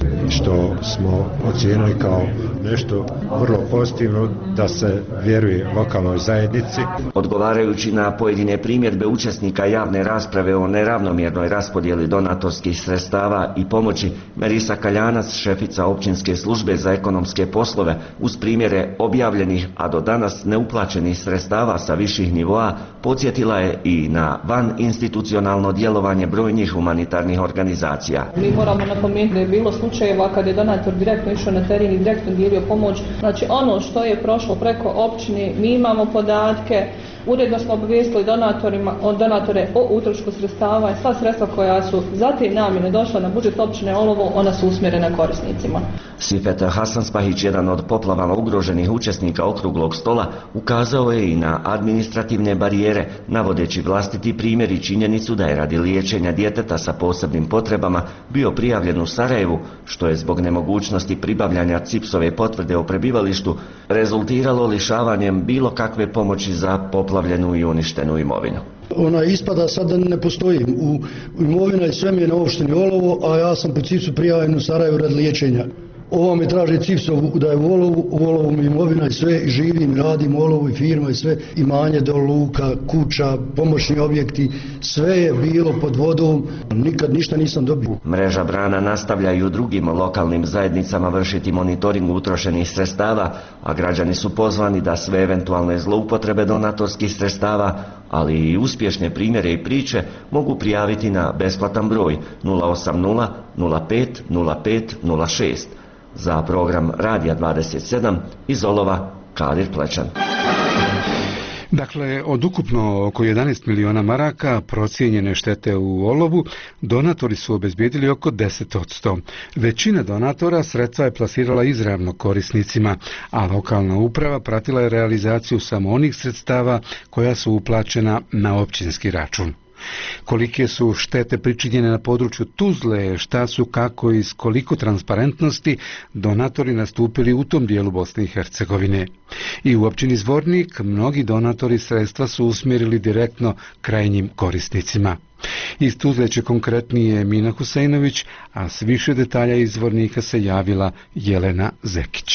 Speaker 10: što smo ocijenili kao nešto vrlo pozitivno da se vjeruje lokalnoj zajednici.
Speaker 3: Odgovarajući na pojedine primjedbe učesnika javne rasprave o neravnomjernoj raspodjeli donatorskih sredstava i pomoći, Merisa Kaljanac, šefica općinske službe za ekonomske poslove, uz primjere objavljenih, a do danas neuplaćenih sredstava sa viših nivoa, podsjetila je i na van institucionalno djelovanje brojnih humanitarnih organizacija.
Speaker 12: Mi moramo napomenuti da je bilo slučajeva kad je donator direktno išao na teren i direktno dijelio pomoć. Znači ono što je prošlo preko općine, mi imamo podatke, uredno smo obavijestili donatorima, donatore o utrošku sredstava i sva sredstva koja su za te namjene došla na budžet općine Olovo, ona su usmjerena korisnicima.
Speaker 3: Sifet Hasanspahić, jedan od poplavama ugroženih učesnika okruglog stola, ukazao je i na administrativne barijere, navodeći vlastiti primjer i činjenicu da je radi liječenja djeteta sa posebnim potrebama bio prijavljen u Sarajevu, što je zbog nemogućnosti pribavljanja cipsove potvrde o prebivalištu rezultiralo lišavanjem bilo kakve pomoći za poplavljenu i uništenu imovinu.
Speaker 25: Ona ispada sad da ne postoji. U, imovina i sve mi je na opštini Olovo, a ja sam po cipsu prijavljen u Sarajevu radi liječenja. Ovo mi traži cipsovu da je u Olovu, u Olovu mi imovina i sve, i živim, radim u Olovu i firma i sve, imanje do luka, kuća, pomoćni objekti, sve je bilo pod vodom, nikad ništa nisam dobio.
Speaker 3: Mreža Brana nastavlja i u drugim lokalnim zajednicama vršiti monitoring utrošenih sredstava, a građani su pozvani da sve eventualne zloupotrebe donatorskih sredstava, ali i uspješne primjere i priče mogu prijaviti na besplatan broj nula osam nula nula pet nula pet nula šest. Za program Radija dvadeset sedam iz Olova, Kadir Plečan.
Speaker 1: Dakle, od ukupno oko jedanaest miliona maraka procijenjene štete u Olovu, donatori su obezbijedili oko deset posto. Većina donatora sredstva je plasirala izravno korisnicima, a lokalna uprava pratila je realizaciju samo onih sredstava koja su uplaćena na općinski račun. Kolike su štete pričinjene na području Tuzle, šta su, kako i s koliko transparentnosti donatori nastupili u tom dijelu Bosne i Hercegovine. I u općini Zvornik mnogi donatori sredstva su usmjerili direktno krajnjim korisnicima. Iz Tuzle će konkretnije Mina Huseinović, a s više detalja iz Zvornika se javila Jelena Zekić.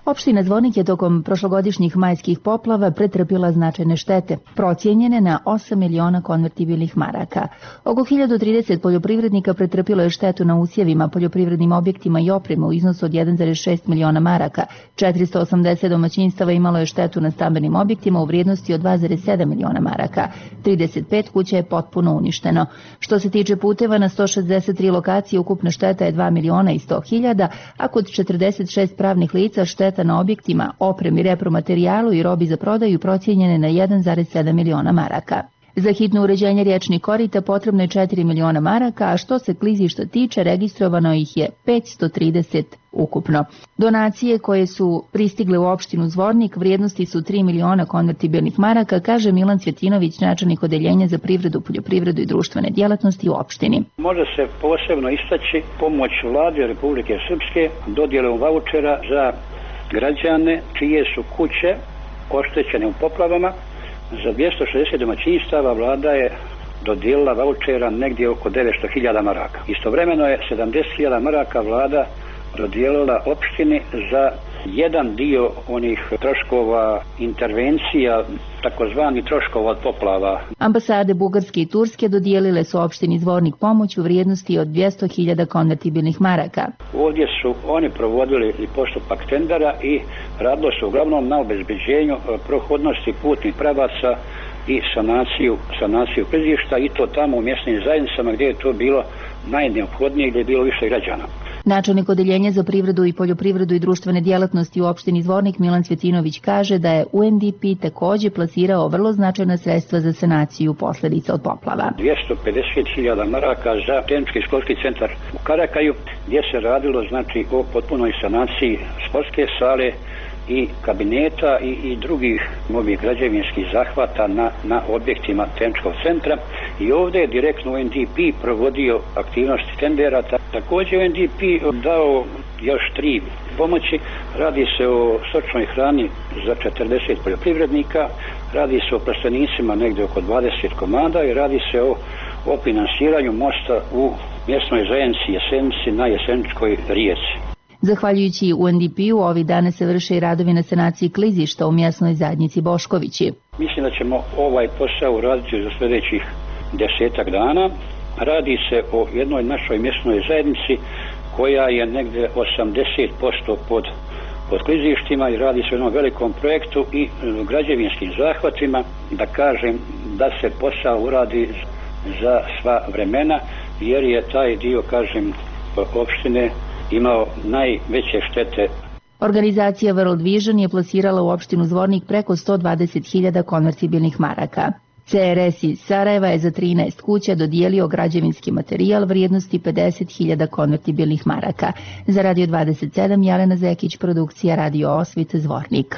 Speaker 15: Opština Zvornik je tokom prošlogodišnjih majskih poplava pretrpila značajne štete, procijenjene na osam miliona konvertibilnih maraka. Oko hiljadu trideset poljoprivrednika pretrpilo je štetu na usjevima, poljoprivrednim objektima i opremu u iznosu od jedan zarez šest miliona maraka. četiristo osamdeset domaćinstava imalo je štetu na stambenim objektima u vrijednosti od dva zarez sedam miliona maraka. trideset pet kuća je potpuno uništeno. Što se tiče puteva, na sto šezdeset tri lokacije ukupna šteta je dva miliona i sto hiljada, a kod četrdeset šest pravnih lica šteta na objektima, opremi, repromaterijalu i robi za prodaju procijenjene na jedan zarez sedam miliona maraka. Za hitno uređenje riječnih korita potrebno je četiri miliona maraka, a što se klizišta tiče, registrovano ih je petsto trideset ukupno. Donacije koje su pristigle u opštinu Zvornik vrijednosti su tri miliona konvertibilnih maraka, kaže Milan Cvjetinović, načelnik odeljenja za privredu, poljoprivredu i društvene djelatnosti u opštini.
Speaker 16: Može se posebno istaći pomoć vlade Republike Srpske dodjelom vaučera za građane čije su kuće oštećene u poplavama. Za dvjesto šezdeset domaćinstava vlada je dodijelila vaučera negdje oko devetsto hiljada maraka. Istovremeno je sedamdeset hiljada maraka vlada dodijelila opštini za jedan dio onih troškova intervencija, takozvani troškova od poplava.
Speaker 15: Ambasade Bugarske i Turske dodijelile su opštini Zvornik pomoć u vrijednosti od dvjesto hiljada konvertibilnih maraka.
Speaker 16: Ovdje su oni provodili i postupak tendera i radilo se uglavnom na obezbeđenju prohodnosti putnih pravaca i sanaciju, sanaciju klizišta, i to tamo u mjesnim zajednicama gdje je to bilo najneophodnije, gdje je bilo više građana.
Speaker 15: Načelnik odeljenja za privredu i poljoprivredu i društvene djelatnosti u opštini Zvornik Milan Cvjetinović kaže da je U N D P također plasirao vrlo značajna sredstva za sanaciju posljedica od poplava.
Speaker 16: dvjesto pedeset hiljada maraka za tehnički školski centar u Karakaju, gdje se radilo znači o potpunoj sanaciji sportske sale i kabineta i, i drugih novih građevinskih zahvata na, na objektima tehničkog centra. I ovdje je direktno U N D P provodio aktivnosti tendera. Također U N D P dao još tri pomoći. Radi se o stočnoj hrani za četrdeset poljoprivrednika, radi se o plastenicima negdje oko dvadeset komada i radi se o, o finansiranju mosta u mjesnoj zajednici Jesenici na Jeseničkoj rijeci.
Speaker 15: Zahvaljujući U N D P-u, ovih dana se vrše i radovi na sanaciji klizišta u mjesnoj zajednici Boškovići.
Speaker 16: Mislim da ćemo ovaj posao uraditi za sljedećih desetak dana. Radi se o jednoj našoj mjesnoj zajednici koja je negdje osamdeset posto pod, pod klizištima i radi se o jednom velikom projektu i građevinskim zahvatima, da kažem da se posao uradi za sva vremena, jer je taj dio, kažem, opštine imao najveće štete.
Speaker 15: Organizacija World Vision je plasirala u opštinu Zvornik preko sto dvadeset hiljada konvertibilnih maraka. C R S iz Sarajeva je za trinaest kuća dodijelio građevinski materijal vrijednosti pedeset hiljada konvertibilnih maraka. Za Radio dvadeset sedam, Jelena Zekić, produkcija Radio Osvit, Zvornik.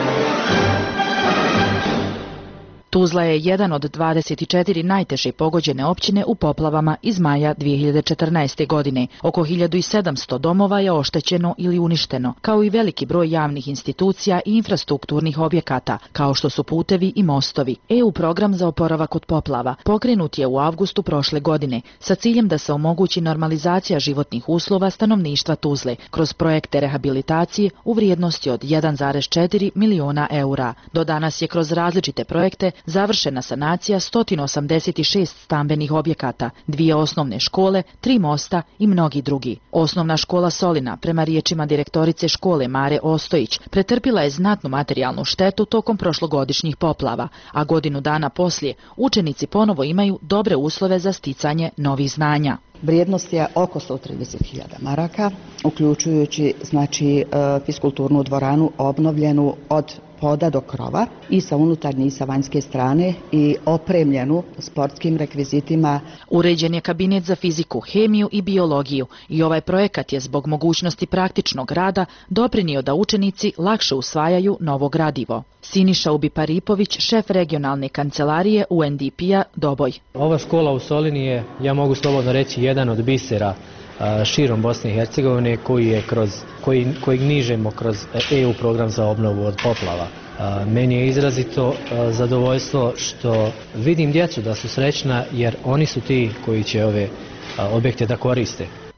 Speaker 17: Tuzla je jedan od dvadeset četiri najteže pogođene općine u poplavama iz maja dvije hiljade četrnaeste. godine. Oko hiljadu sedamsto domova je oštećeno ili uništeno, kao i veliki broj javnih institucija i infrastrukturnih objekata, kao što su putevi i mostovi. E U program za oporavak od poplava pokrenut je u avgustu prošle godine sa ciljem da se omogući normalizacija životnih uslova stanovništva Tuzle kroz projekte rehabilitacije u vrijednosti od jedan zarez četiri miliona eura. Do danas je kroz različite projekte završena sanacija sto osamdeset šest stambenih objekata, dvije osnovne škole, tri mosta i mnogi drugi. Osnovna škola Solina, prema riječima direktorice škole Mare Ostojić, pretrpila je znatnu materijalnu štetu tokom prošlogodišnjih poplava, a godinu dana poslije učenici ponovo imaju dobre uslove za sticanje novih znanja.
Speaker 18: Vrijednost je oko sto trideset hiljada maraka, uključujući znači fiskulturnu dvoranu obnovljenu od poda do krova i sa unutarnje i sa vanjske strane i opremljenu sportskim rekvizitima.
Speaker 17: Uređen je kabinet za fiziku, hemiju i biologiju i ovaj projekat je zbog mogućnosti praktičnog rada doprinio da učenici lakše usvajaju novo gradivo. Siniša Ubiparipović, šef regionalne kancelarije U N D P-a Doboj.
Speaker 19: Ova škola u Solini je, ja mogu slobodno reći, jedan od bisera širom Bosne i Hercegovine koji je kroz, koji, kojeg nižemo kroz E U program za obnovu od poplava. Meni je izrazito zadovoljstvo što vidim djecu da su srećna jer oni su ti koji će ove objekte da koriste.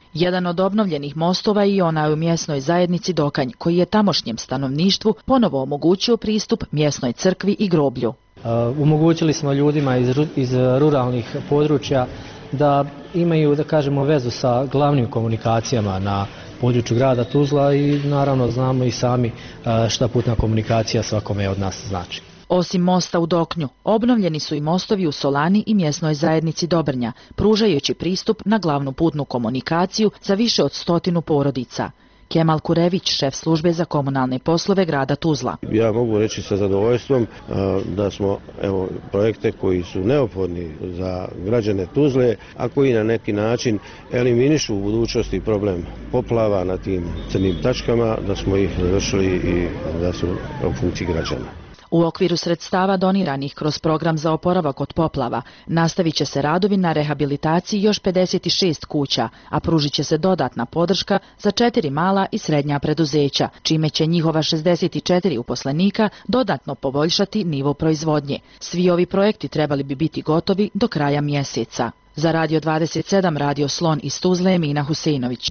Speaker 17: Jedan od obnovljenih mostova je i onaj u mjesnoj zajednici Dokanj, koji je tamošnjem stanovništvu ponovo omogućio pristup mjesnoj crkvi i groblju.
Speaker 19: Uh, omogućili smo ljudima iz, iz ruralnih područja da imaju, da kažemo, vezu sa glavnim komunikacijama na području grada Tuzla i naravno znamo i sami uh, šta putna komunikacija svakome od nas znači.
Speaker 17: Osim mosta u Doknju, obnovljeni su i mostovi u Solani i mjesnoj zajednici Dobrnja, pružajući pristup na glavnu putnu komunikaciju za više od stotinu porodica. Kemal Kurević, šef službe za komunalne poslove grada Tuzla.
Speaker 11: Ja mogu reći sa zadovoljstvom da smo evo, projekte koji su neophodni za građane Tuzle, a koji na neki način eliminišu u budućnosti problem poplava na tim crnim tačkama, da smo ih završili i da su u funkciji građana.
Speaker 17: U okviru sredstava doniranih kroz program za oporavak od poplava nastavit će se radovi na rehabilitaciji još pedeset šest kuća, a pružit će se dodatna podrška za četiri mala i srednja preduzeća, čime će njihova šezdeset četiri uposlenika dodatno poboljšati nivo proizvodnje. Svi ovi projekti trebali bi biti gotovi do kraja mjeseca. Za Radio dvadeset sedam Radio Slon iz Tuzle je Mina Huseinović.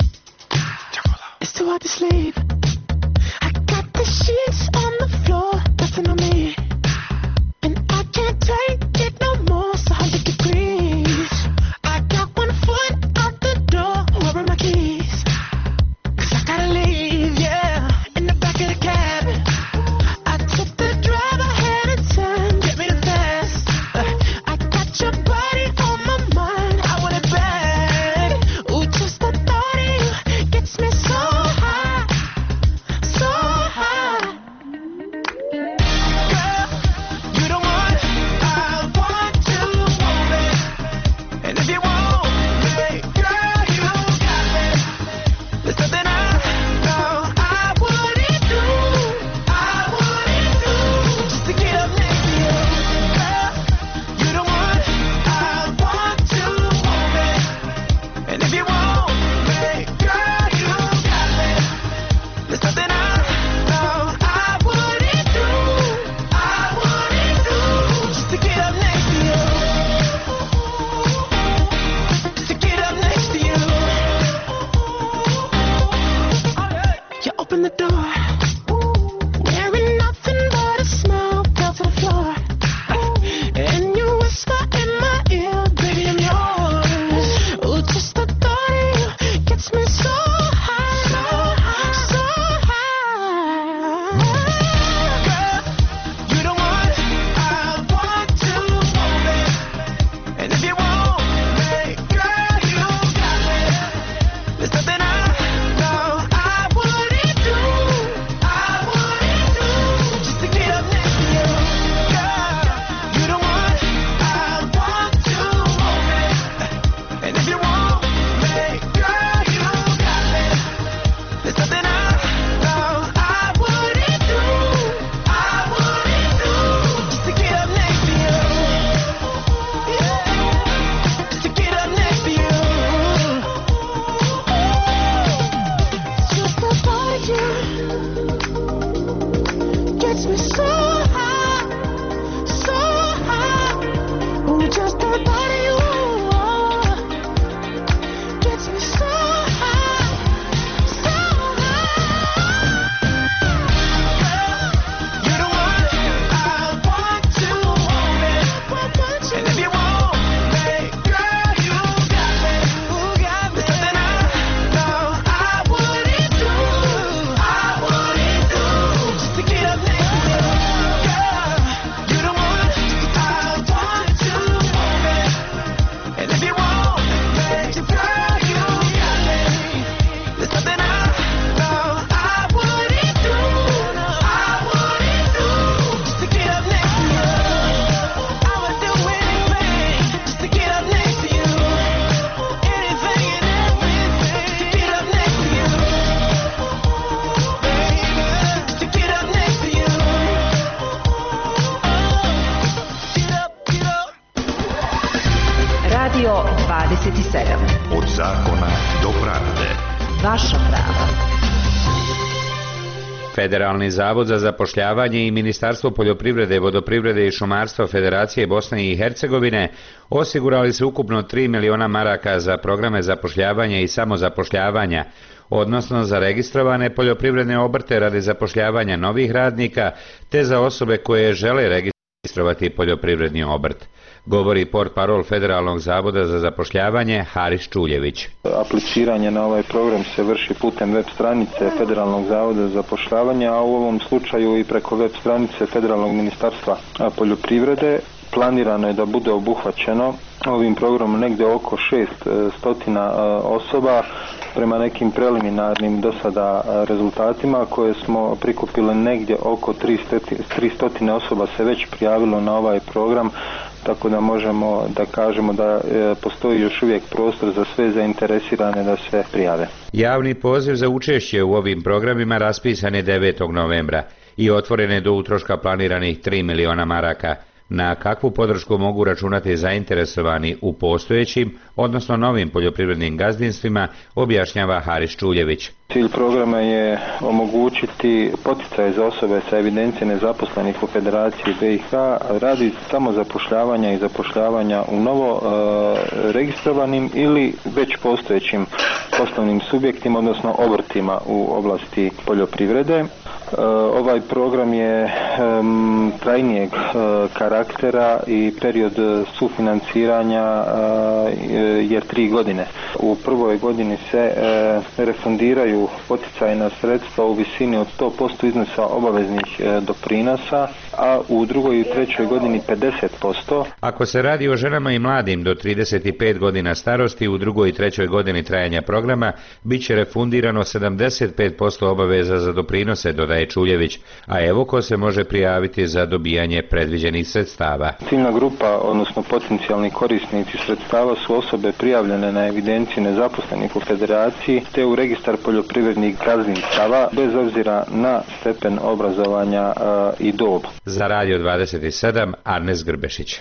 Speaker 9: On me, and I can't take it no more. It's a hundred degrees. I got one foot out the door. Where are my keys? 'Cause I gotta leave, yeah. In the back of the cab, I took the drive ahead of time. Get me the fast. Uh, I got your body on my mind. I want it bad. Ooh, just the thought of you gets me so high, so high.
Speaker 4: dvadeset sedam.
Speaker 2: Od zakona do pravde.
Speaker 4: Vaša prava.
Speaker 13: Federalni zavod za zapošljavanje i Ministarstvo poljoprivrede, vodoprivrede i šumarstva Federacije Bosne i Hercegovine osigurali su ukupno tri miliona maraka za programe zapošljavanja i samozapošljavanja, odnosno za registrovane poljoprivredne obrte radi zapošljavanja novih radnika, te za osobe koje žele registrovati poljoprivredni obrt. Govori portparol Federalnog zavoda za zapošljavanje Haris Čuljević.
Speaker 14: Apliciranje na ovaj program se vrši putem web stranice Federalnog zavoda za zapošljavanje, a u ovom slučaju i preko web stranice Federalnog ministarstva poljoprivrede. Planirano je da bude obuhvaćeno ovim programom negdje oko šest stotina osoba prema nekim preliminarnim do sada rezultatima koje smo prikupili negdje oko tri stotine osoba se već prijavilo na ovaj program, tako da možemo da kažemo da postoji još uvijek prostor za sve zainteresirane da se prijave.
Speaker 13: Javni poziv za učešće u ovim programima raspisan je devetog novembra i otvoren je do utroška planiranih tri miliona maraka. Na kakvu podršku mogu računati zainteresovani u postojećim, odnosno novim poljoprivrednim gazdinstvima, objašnjava Haris Čuljević.
Speaker 14: Cilj programa je omogućiti poticaje za osobe sa evidencije nezaposlenih u Federaciji B i H radi samozapošljavanja i zapošljavanja u novo e, registrovanim ili već postojećim poslovnim subjektima, odnosno obrtima u oblasti poljoprivrede. E, ovaj program je um, trajnijeg e, karaktera i period sufinanciranja e, je tri godine. U prvoj godini se e, refundiraju poticajna sredstva u visini od sto posto iznosa obaveznih e, doprinosa, a u drugoj i trećoj godini pedeset posto.
Speaker 13: Ako se radi o ženama i mladim do trideset pet godina starosti, u drugoj i trećoj godini trajanja programa bit će refundirano sedamdeset pet posto obaveza za doprinose, dodaje Čuljević, a evo ko se može prijaviti za dobijanje predviđenih sredstava.
Speaker 14: Ciljna grupa, odnosno potencijalni korisnici sredstava su osobe prijavljene na evidenciji nezaposlenih u Federaciji te u registar poljoprivrednih gazdinstava bez obzira na stepen obrazovanja uh, i dob.
Speaker 13: Za Radio dvadeset sedam, Arnes Grbešić.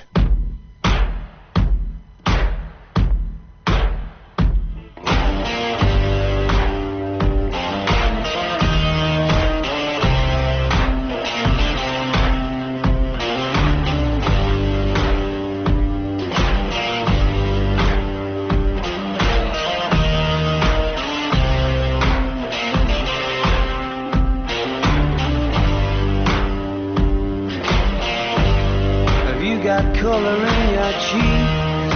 Speaker 21: Color in your cheek.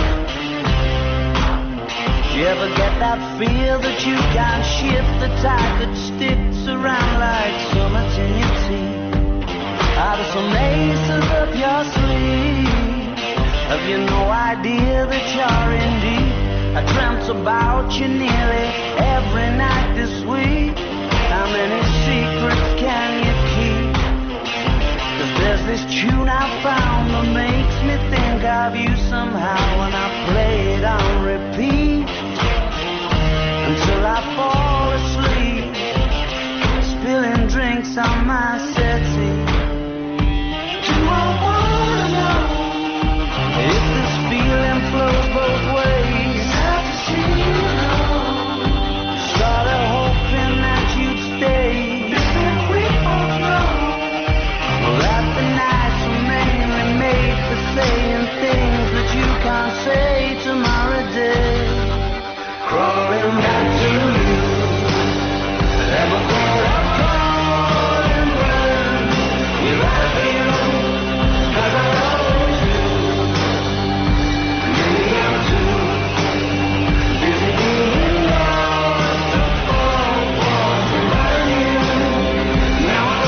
Speaker 21: You ever get that feel that you can't shift, the tide that sticks around like summits in your teeth? Out of some aces up your sleeve, have you no idea that you're in deep? I dreamt about you nearly every night this week. How many secrets can you keep? There's this tune I found that makes me think of you somehow, and I play it on repeat until I fall asleep, spilling drinks on my settee. Do I wanna know if this feeling flows both ways? Have to see you know. Started hoping that you'd stay. If we both know that the nights were mainly made for saying things that you can't say tomorrow day. Crawling back to you, ever thought I'd call and run? You're right here, as I always do. Maybe I'm too busy being lost to fall for somebody new. Now I'm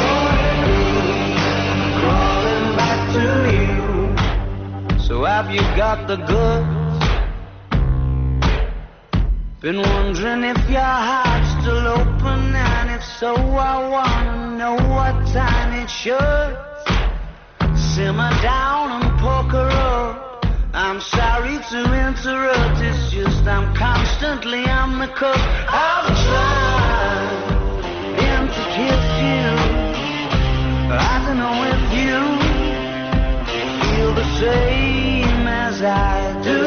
Speaker 21: to you. So have you got the goods? Been wondering if your heart's still open, and if so, I wanna know what time it should simmer down and poker up. I'm sorry to interrupt, it's just I'm constantly on the cusp. I've tried and to kiss you. I don't know if you feel the same as I do.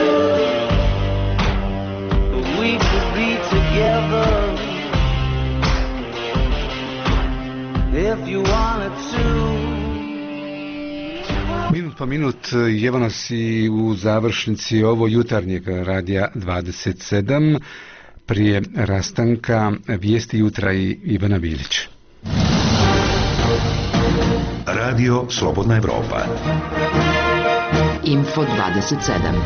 Speaker 21: We could be together if you wanted to.
Speaker 1: Minut po minut jevo nas i u završnici ovo jutarnjeg radija dvadeset sedam prije rastanka vijesti jutra i Ivana Bilić.
Speaker 2: Radio Slobodna Evropa.
Speaker 4: Info dvadeset sedam.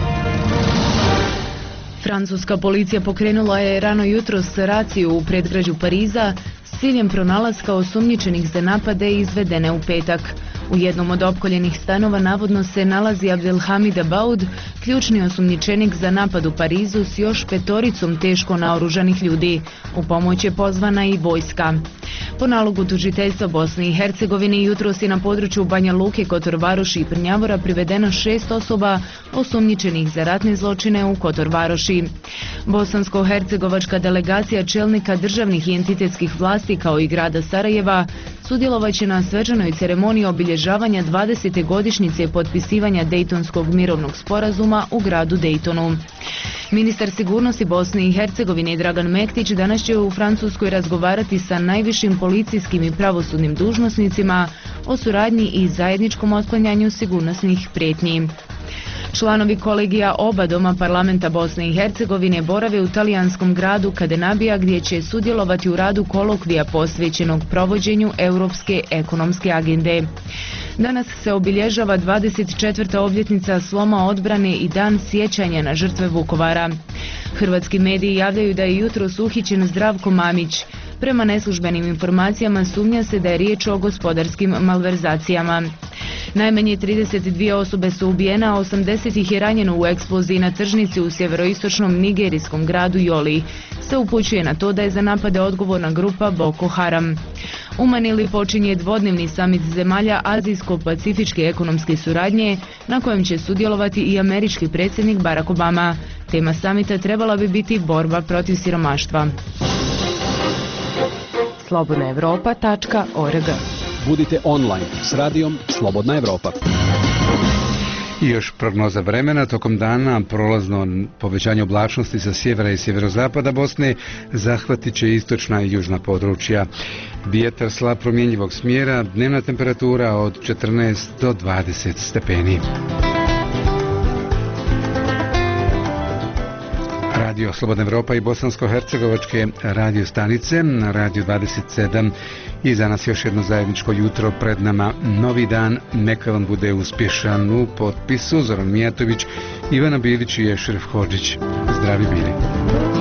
Speaker 6: Francuska policija pokrenula je rano jutros raciju u predgrađu Pariza s ciljem pronalaska osumnjičenih za napade izvedene u petak. U jednom od opkoljenih stanova navodno se nalazi Abdelhamid Abaud, ključni osumnjičenik za napad u Parizu s još petoricom teško naoružanih ljudi. U pomoć je pozvana i vojska. Po nalogu tužiteljstva Bosne i Hercegovine jutros je na području Banja Luke, Kotor Varoši i Prnjavora privedeno šest osoba osumnjičenih za ratne zločine u Kotor Varoši. Bosansko-hercegovačka delegacija čelnika državnih i entitetskih vlasti kao i grada Sarajeva sudjelovaće na svečanoj ceremoniji obilježavanja dvadesete godišnjice potpisivanja Dejtonskog mirovnog sporazuma u gradu Dejtonu. Ministar sigurnosti Bosne i Hercegovine Dragan Mektić danas će u Francuskoj razgovarati sa najvišim policijskim i pravosudnim dužnosnicima o suradnji i zajedničkom otklanjanju sigurnosnih prijetnji. Članovi kolegija oba doma parlamenta Bosne i Hercegovine borave u talijanskom gradu Cadenabija gdje će sudjelovati u radu kolokvija posvećenog provođenju Europske ekonomske agende. Danas se obilježava dvadeset četvrta obljetnica sloma odbrane i dan sjećanja na žrtve Vukovara. Hrvatski mediji javljaju da je jutros uhićen Zdravko Mamić. Prema neslužbenim informacijama sumnja se da je riječ o gospodarskim malverzacijama. Najmanje trideset dvije osobe su ubijene, a osamdeset ih je ranjeno u eksploziji na tržnici u sjeveroistočnom nigerijskom gradu Joli. Se upućuje na to da je za napade odgovorna grupa Boko Haram. U Manili počinje dvodnevni samit zemalja Azijsko-pacifičke ekonomske suradnje na kojem će sudjelovati i američki predsjednik Barack Obama. Tema samita trebala bi biti borba protiv siromaštva.
Speaker 4: slobodna evropa tačka org.
Speaker 24: Budite online s radijom Slobodna Evropa.
Speaker 1: I još prognoza vremena. Tokom dana prolazno povećanje oblačnosti sa sjevera i sjeverozapada Bosne zahvatit će istočna i južna područja. Vjetar slab promjenjivog smjera, dnevna temperatura od četrnaest do dvadeset stepeni. Radio Slobodna Evropa i bosansko-hercegovačke radio stanice na Radio dvadeset sedam i za nas još jedno zajedničko jutro, pred nama novi dan, neka vam bude uspješan. U potpisu Zoran Mijatović, Ivana Bilić i Ešref Hodžić. Zdravi bili.